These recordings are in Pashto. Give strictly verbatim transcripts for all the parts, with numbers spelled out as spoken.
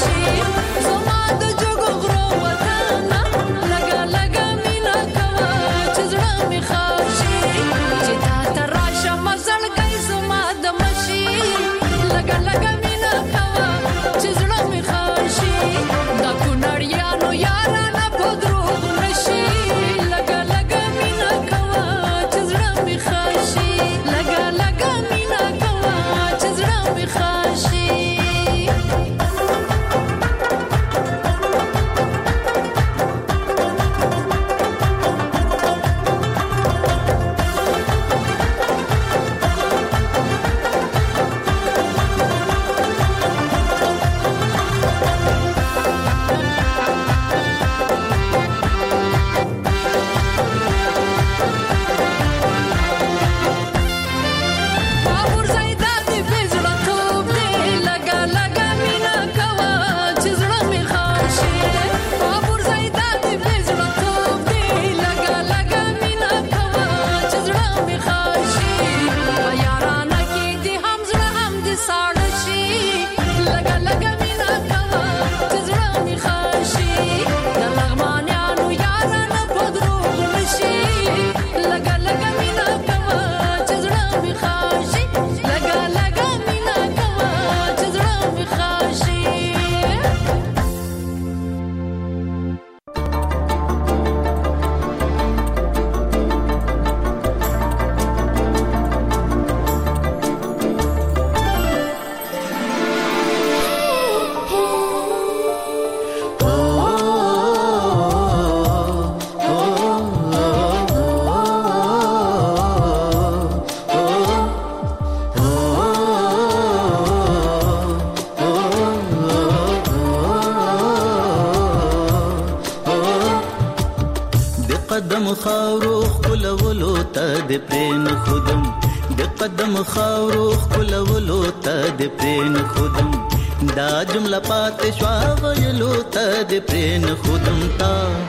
قدم خاورو خلولو ته د پرین خودم د قدم خاورو خلولو ته د پرین خودم دا جمله پات شوا ویلو ته د پرین خودم تا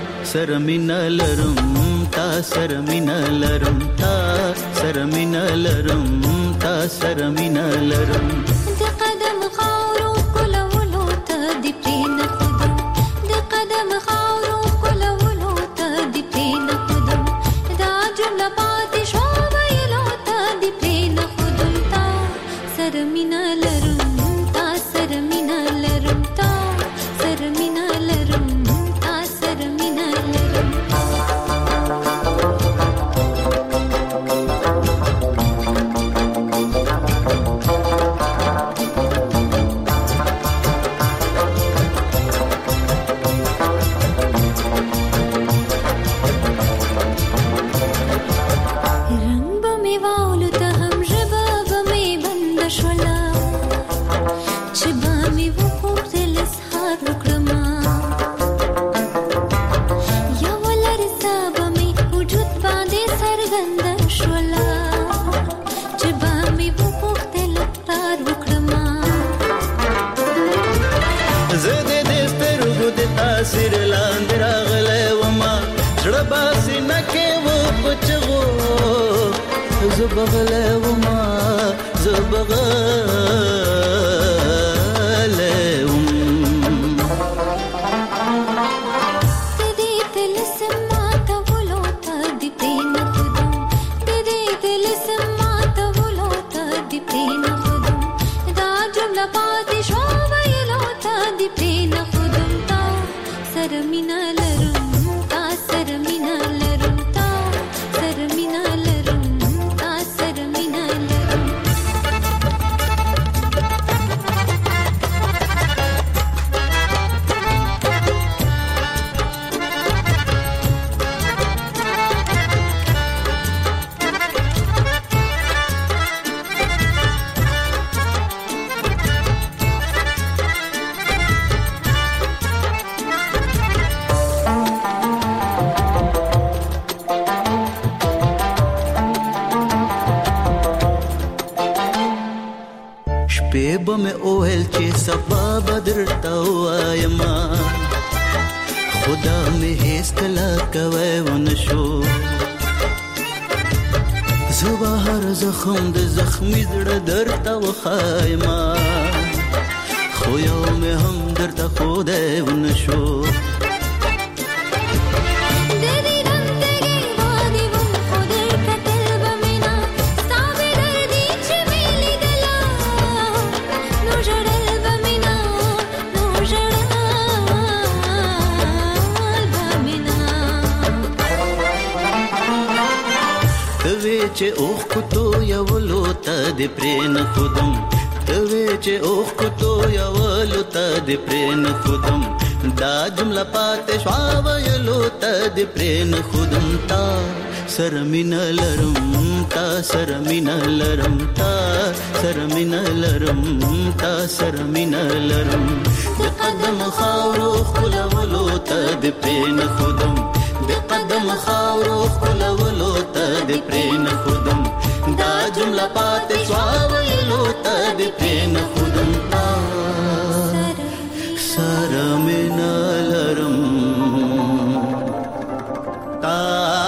سرمین لرم تا سرمین لرم تا سرمین لرم تا سرمین لرم د قدم خاورو خلولو ته د پرین خودم د قدم خاورو خلولو ته د پرین خودم دا جمله پات شوا ویلو ته د پرین خودم تا سرمین لرم تا سرمین لرم تا سرمین لرم تا سرمین لرم سر لاند راغله وما زړه باسي نکه و پچغو زبغله وما زبغله وم تدې دل سما ته ولو ته دې پین خودم تدې دل سما ته ولو ته دې پین خودم دا جمله پاتې شو ویلو ته دې پین خودم تا سرمین لرم تا سرمین لرم تا سرمین لرم تا سرمین لرم شپې به مې اوهل چې سبا بدر ته وایم خدا مې هیڅ کله کوی ونه شو زه به هر زخم د زخمي زړه درته وښایم خو یو مې هم د درته خوده ونشو چې اوخ کو تو یولو ته د پرین خودم توی چې اوخ کو تو یولو ته د پرین خودم دا جمله پاتې شوا ویلو ته د پرین خودم تا سرمین لرم تا سرمین لرم تا سرمین لرم تا سرمین لرم د قدم خاورو خلولو ته د پرین خودم د قدم خاورو خلولو ته د پرین خودم دا جمله پاتې شوا ویلو ته د پرین خودم تا سرمین لرم تا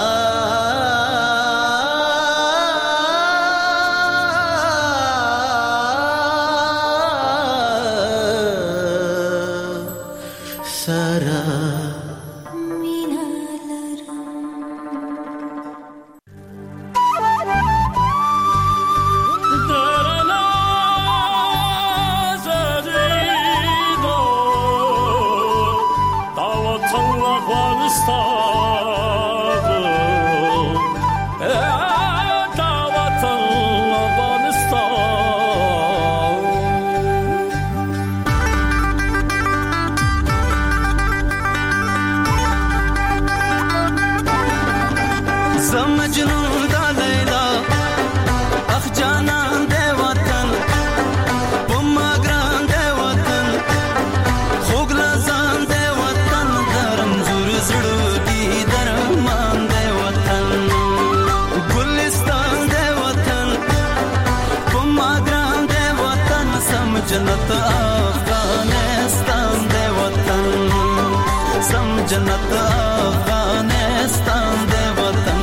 जन्नत अफगानिस्तान दे वतन सम जन्नत अफगानिस्तान दे वतन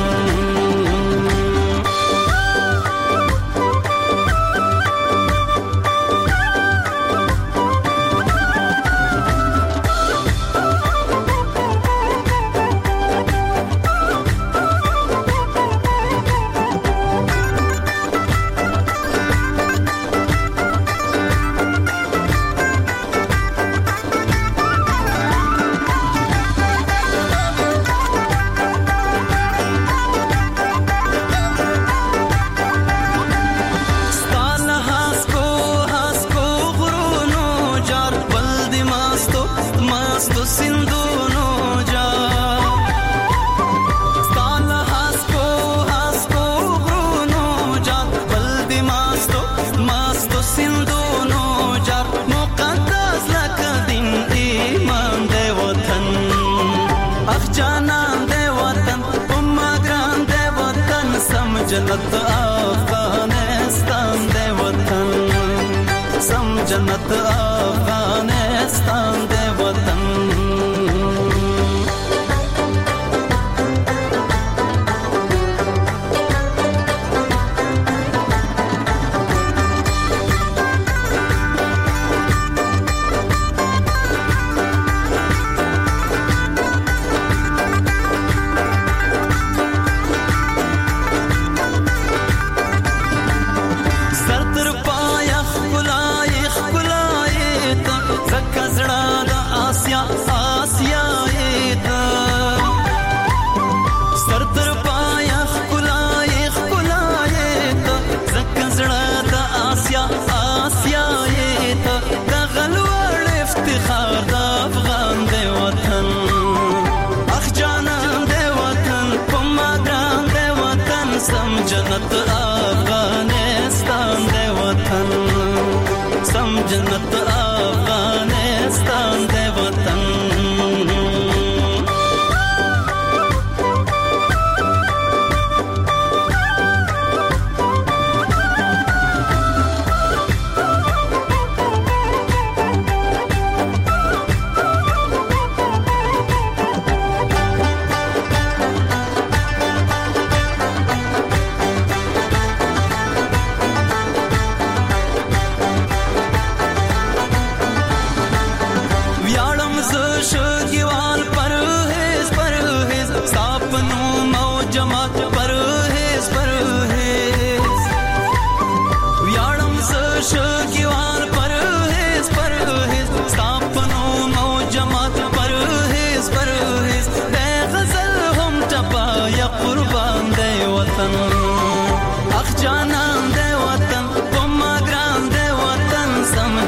जन्नत अफगानिस्तान दे वतन सम जन्नत अफगानिस्तान दे वतन जन्नत अफगानिस्तान दे वतन सम जन्नत अफगानिस्तान दे वतन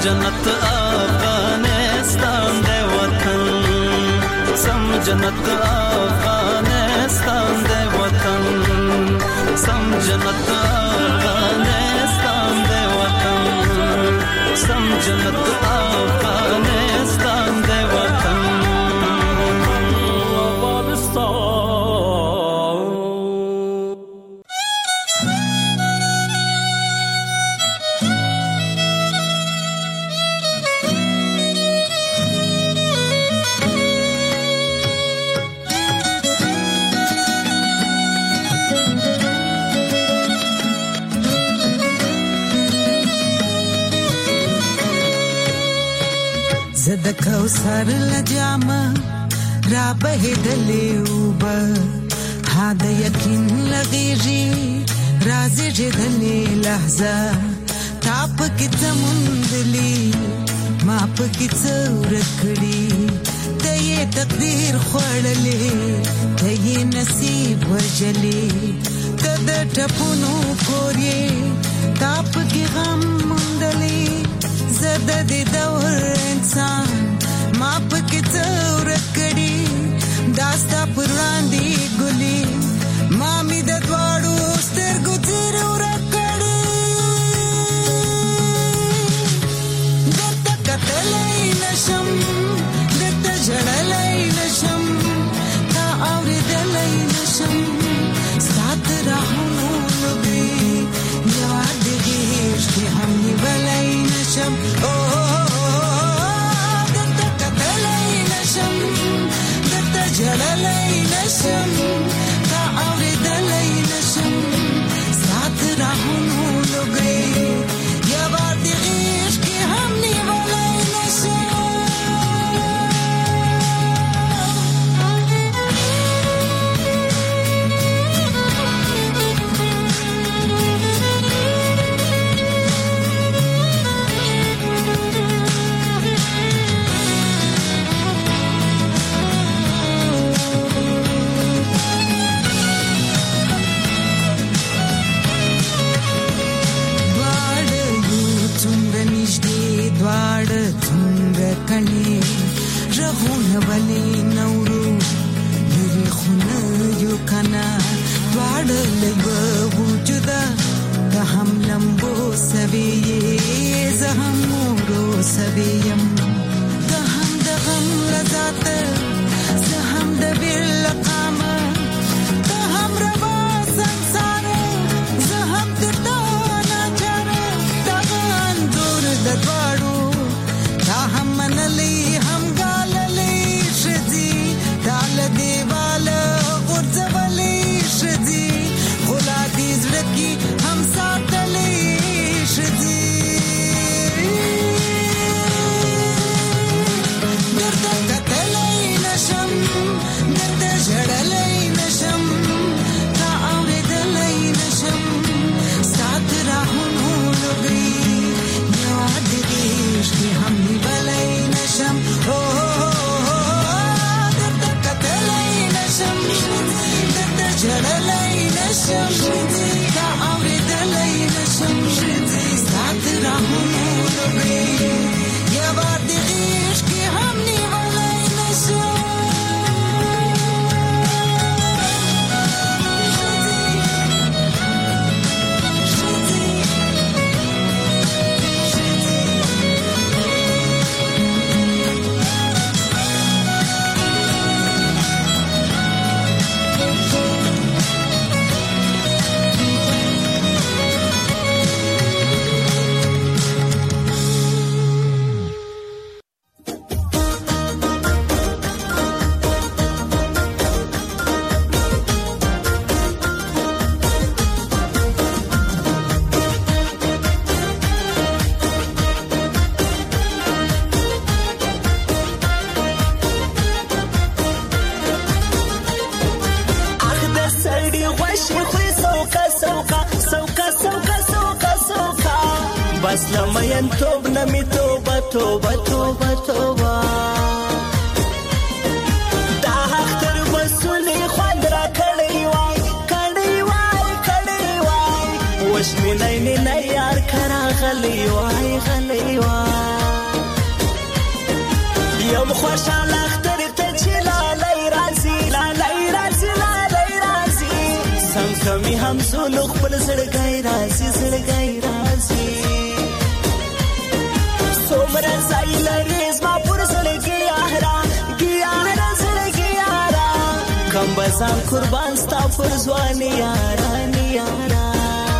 جنت افغانستان دی وطن سم جنت افغانستان دی وطن سم جنت افغانستان دی وطن سم جنت افغانستان دی وطن زد کوثر لجامه را بهدلې اوبه ها د یقین لغېږي رازې جدلې لحظه تا پکې څه موندلي ما پکې څه ورک کړي ته یې تقدیر خوړلې ته یې نصیب وژلې ته د ټپونو کور یې تا پکې غم موندلې زد دې دور انسان ما پکې څه ورک کړي داستا پر وړاندې ګلي ما مې د دواړو سترګو تیر ورک کړي درته کتلی نشم درته ژړلی نشم تا اورېدلی نشم ستا تر راهونو لوګي یوه د غېږ کې هم نیولی نشم جلالای نشم تا اوریدلای نشم سات راهونو لګي یا بار دې غیش کې هم نیولای نشم رغونه ولی نورو لري خونه یو کنا واړه لګو وجودا که هم لمبو سوي زه هم مورو سويم که هم د غم لذات زه هم د بل قامه که هم روا ਸੰਸਾਰ زه هم د تانا چر دغان دور د دواړو تا هم منلی دیوال غرزولی شدی غلادی زرکی هم ساتلی شدی درد کتلی نشم درد جڑلی نشم تا اوریدلی نشم سات راهونو لګي یوه د غېږ کې هم نیولی نشم جلالای نشم تا اوریدلای نشم سات راهونو لګي یا بار دې غېږ کې هم نیولای نشم لمین توب نمی توبه توبه توبه توبه دا حق تر وسولی خوند را کڑی وای کڑی وای کڑی وای وش می نینی نیار کرا غلی وای غلی وای کوم خوشحاله اختر ته چې لالی راځي لالی راځي لالی راځي څنګه مې هم زولو خپل زړګی راځي زړګی راځي څومره ځای لرې زما پر زړه ګیاره ګیاره زړه ګیاره کم به ځان قربان ستا پر ځواني یارانې یاره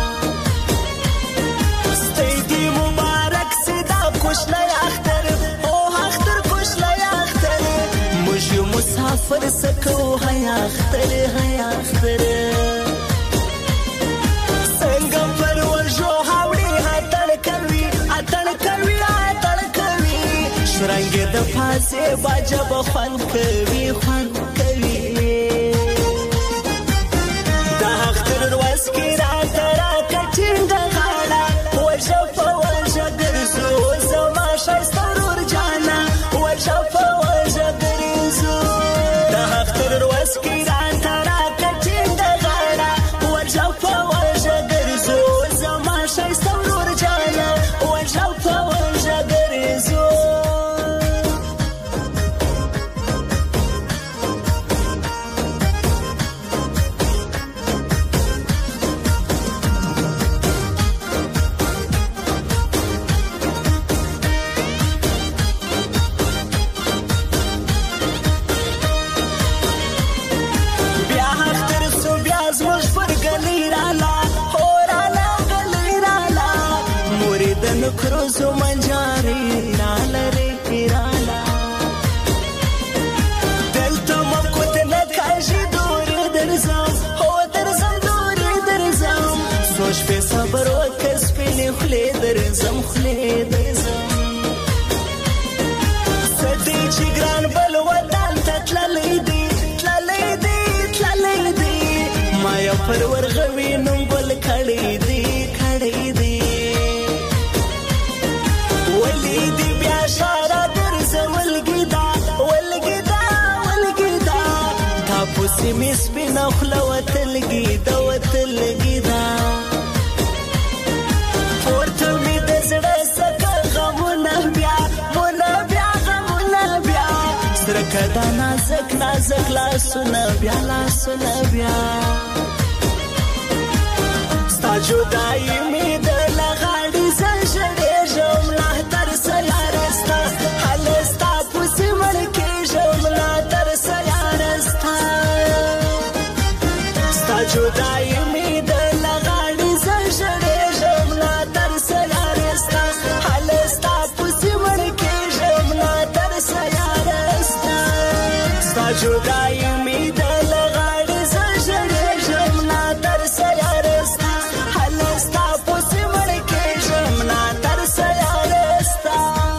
ستی دې مبارک سي دا کوچنی اختر او اختر کوچنی اختر موږ یو مسافر څه کوو هی اختر هی اختر څنګه پر وژو هاوړې اتڼ کوي اتڼ کوي اتڼ کوي شرنګې د پاسې باجه به خوند کوي خوند کوي د اختر ورځ کې راته راکړه ټینګه غاړه وژه په وژه ګرځو زما ښایسته ورور جانه وژه په وژه ګرځو د اختر ورځ کې راته راکړه ټینګه غاړه وژه په وژه ګرځو زما ښایسته ورور جانه وژه په وژه ګرځو کروزو منجاری رالا ری رالا دلتا مکوت نکاشی دوری درزم هو درزم دوری درزم سوش پی صبر و کس پینی خلی درزم خلی درزم سدی چی گران بلو دان تتلالی دی تلالی دی تلالی دی مایا پر ورغوی نم بل کڑی دی کڑی دی ولیدی بیا شارا درزه ولګیدا ولګیدا ولګیدا تاسو می سپینه خوله وتلګیدا وتلګیدا پورته می د زړه سکه غمونه بیا مونه بیا غمونه بیا سره کدا نازک نازک لاسونه بیا لاسونه بیا ستا جدائی می د لغاړي زړې جمله تر سیارستا حلستا پوسی مړکې جمله تر سیارستا ستا جدائی می د لغاړي زړې جمله تر سیارستا حلستا پوسی مړکې جمله تر سیارستا ستا جدائی می د لغاړي زړې جمله تر سیارستا حلستا پوسی مړکې جمله تر سیارستا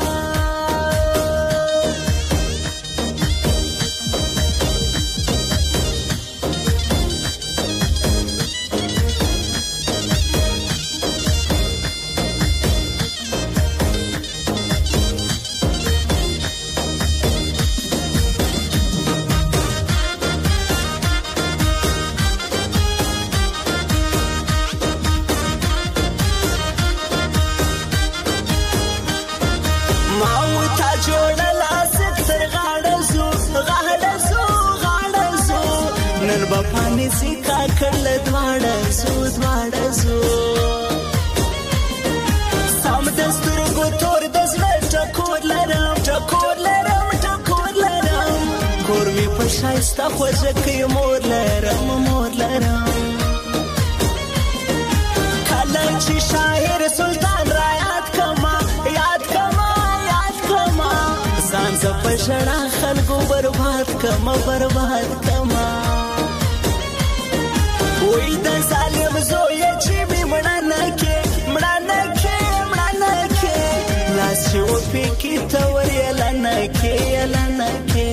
نن با پانی سیکا کړل دواړه زو دواړه زو سم د سترګو تور د زړه ټکور لرم ټکور لرم ټکور لرم کور وی په شایسته خوځه کې مور لرم مور لرم کله چې شاعر سلطان را یاد کما یاد کما یاد کما ځان ز په شړا خلکو برباد کما برباد کما وای د ظالم زوی چې می مړانه کې مړانه کې مړانه کې لاس یو پکې تور یلانه کې یلانه کې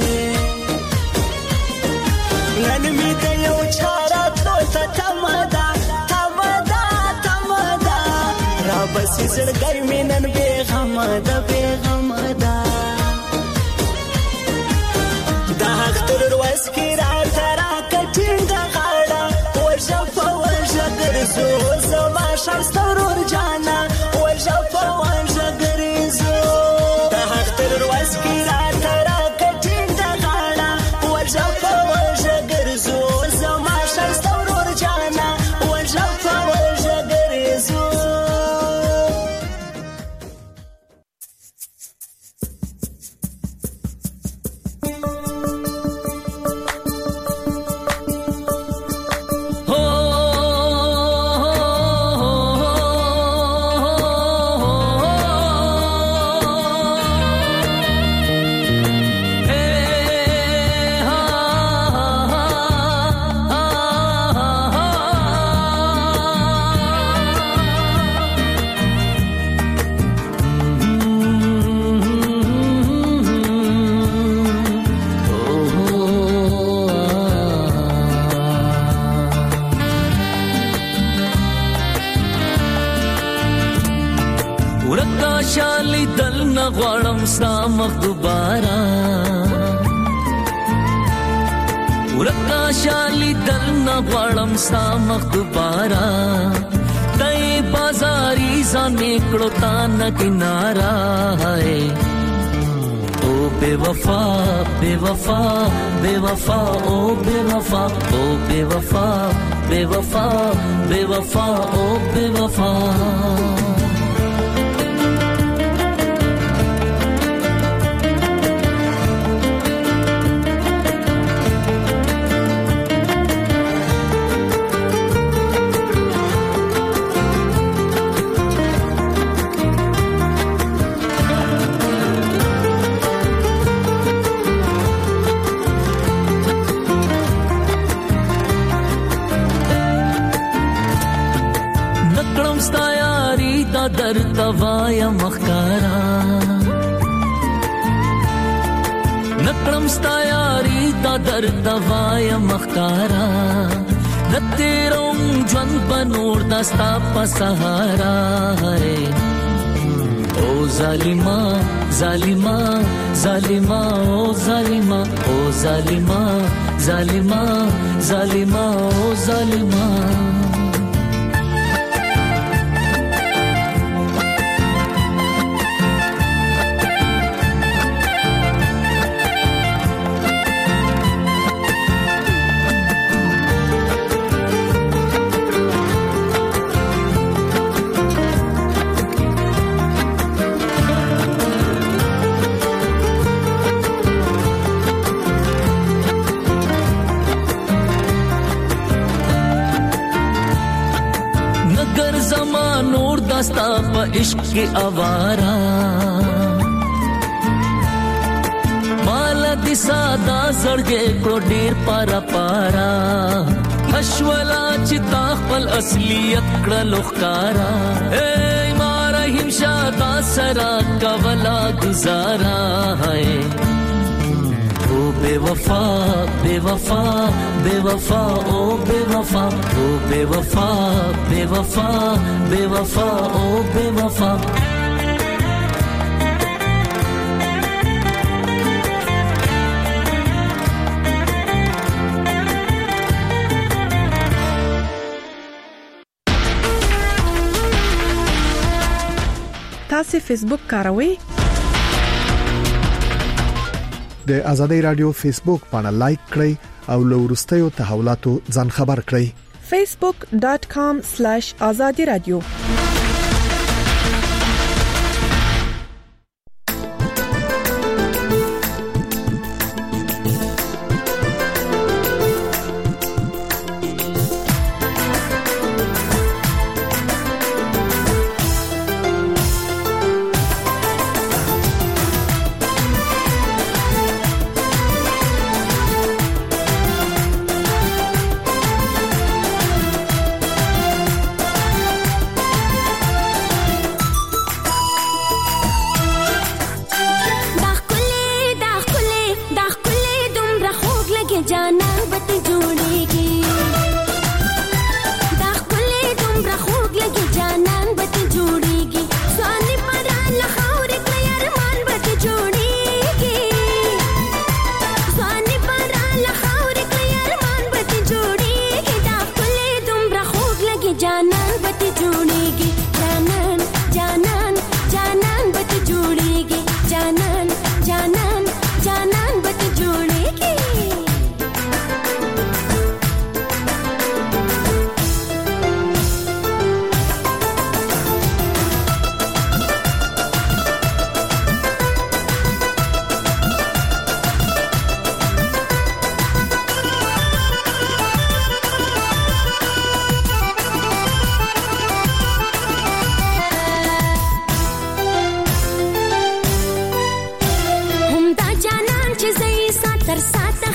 نن می د یو چارا ته تمدا تمدا تمدا را بس زړګر می نن به غم ده به غم ده د اختر ورځ کې را ترا کټینګه غاړه وژه په وژه ګرځو زما ښایسته ورور جانه وژه په وژه ګرځو د اختر ورځ کې را ترا ستا مخ دوباره ورکا شالی دل نه غواړم ستا مخ دوباره دای بازاري ځان کړو تا نه کنارا ہے او بے وفا بے وفا بے وفا او بے وفا او بے وفا بے وفا بے وفا او بے وفا در توایا مخکارا نکرم ستا یاری دا در توایا مخکارا نتیرم جون بنور دستا پا سہارا ہے او ظالما ظالما ظالما او ظالما او ظالما ظالما ظالما او ظالما دستا پا عشق کی آوارا مالا دی سادا زرگے کو ڈیر پارا پارا اشولا چتا خپل اصلیت کڑلو خکارا اے مارا ہمشادا سرا کولا گزارا ہے او بے وفا بے وفا بے وفا او بے وفا او بے وفا بے وفا بے وفا او بے وفا تاسو فیسبوک کاروئ؟ د آزادۍ رادیو فیسبوک باندې لایک کړئ او له ورستیو تحولاتو ځان خبر کړئ facebook dot com slash azadi radio تر سات